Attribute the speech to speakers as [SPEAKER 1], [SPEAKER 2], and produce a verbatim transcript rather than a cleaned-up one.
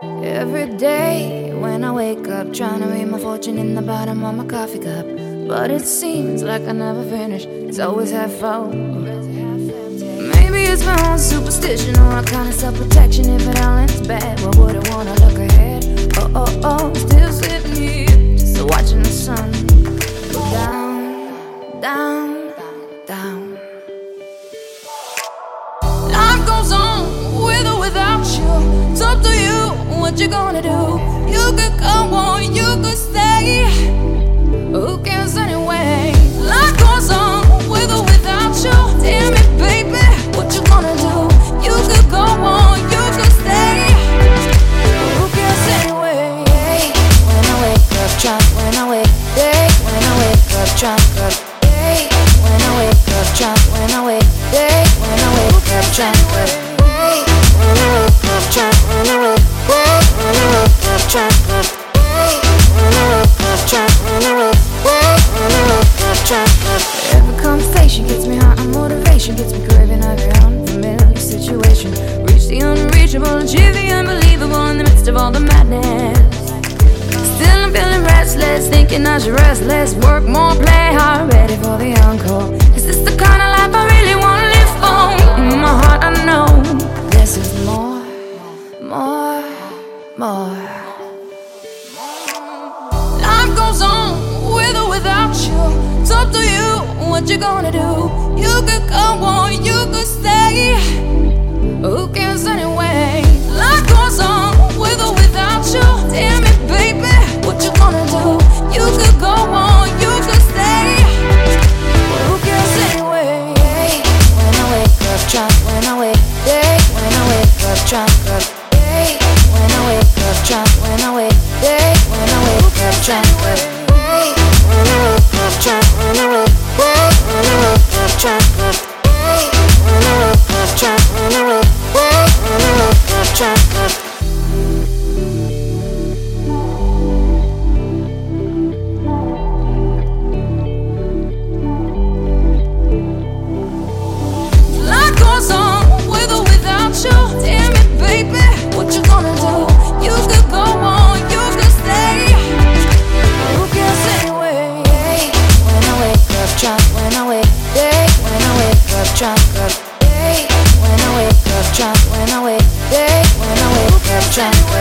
[SPEAKER 1] Every day when I wake up, trying to read my fortune in the bottom of my coffee cup, but it seems like I never finish. It's always half full. Maybe it's my own superstition or a kind of self-protection. If it all ends bad, why would I wanna look ahead? Oh, oh, oh, still sitting here, just watching the sun go down, down, down. Life goes on with or without you. It's up to you what you gonna do. You could come on, you could stay. Who cares anyway? Life goes on with or without you. Tell me, baby, what you gonna do? You could go on, you could stay. Who cares anyway? When I wake up drunk, when I wake, day. When I wake up drunk, up, day. When I wake up drunk, when I wake, day. When I wake up drunk, up, day. When I wake up drunk, when I wake, day. When I wake up drunk, up, day. When I wake up drunk, when I wake, day. When I wake up drunk, up. Every conversation gets me hot, and motivation gets me craving every unfamiliar situation. Reach the unreachable, achieve the unbelievable in the midst of all the madness. Still I'm feeling restless, thinking I should rest less, work more, play hard, ready for the encore. Is this the kind of life I really wanna live for? In my heart I know this is more, more, more. Life goes on with or without you. It's up to you what you gonna do. You could come on, you could stay. Who cares anyway? Life goes on with or without you. Tell me, baby, what you gonna do? You could go on, you could stay. Who cares anyway? When I wake up drunk, when I wake, day. When I wake up drunk, up, day. When I wake up drunk, when I wake, day. When I wake up drunk, up, day. When I wake up drunk, when I wake, day. When I wake up drunk, up, day. When I wake up drunk, when I wake, day. When I wake up drunk, up. Life goes on with or without you. Tell me, baby, what you gonna do? You could go on, you could stay. Who cares anyway? When I wake up drunk, when I wake, day. When I wake up drunk, up, day. When I wake up drunk, when I wake, day. When I wake up drunk.